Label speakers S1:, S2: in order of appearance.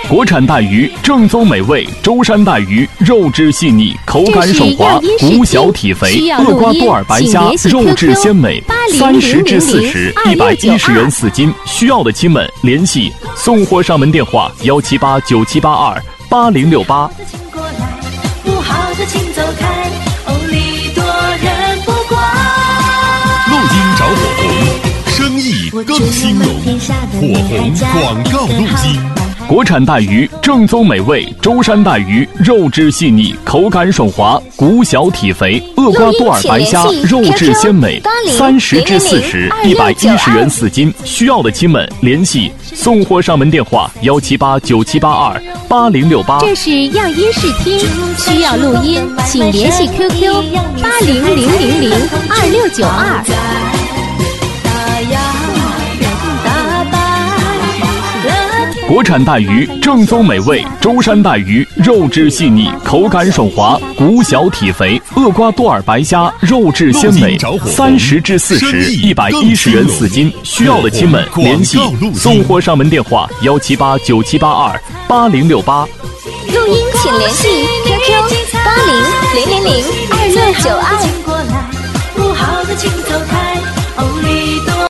S1: 国产带鱼正宗美味，舟山带鱼肉质细腻，口感爽滑，骨小体肥。厄瓜多尔白虾肉质鲜美，30至40，110元4斤。需要的亲们联系送货上门电话17897828068。
S2: 不好的请走开，利多人不怪。
S3: 录音找火红，生意更兴隆。火红广告录音。
S1: 国产带鱼正宗美味，舟山带鱼肉质细腻，口感爽滑，骨小体肥。厄瓜多尔白虾肉质鲜美，30至40，110元4斤。需要的亲们联系送货上门电话17897828068。
S4: 这是样音视听，需要录音请联系 QQ 800002692。
S1: 国产带鱼正宗美味，舟山带鱼肉质细腻，口感爽滑，骨小体肥。厄瓜多尔白虾肉质鲜美，30至40，110元4斤。需要的亲们联系送货上门电话17897828068。
S4: 录音请联系 QQ800002692。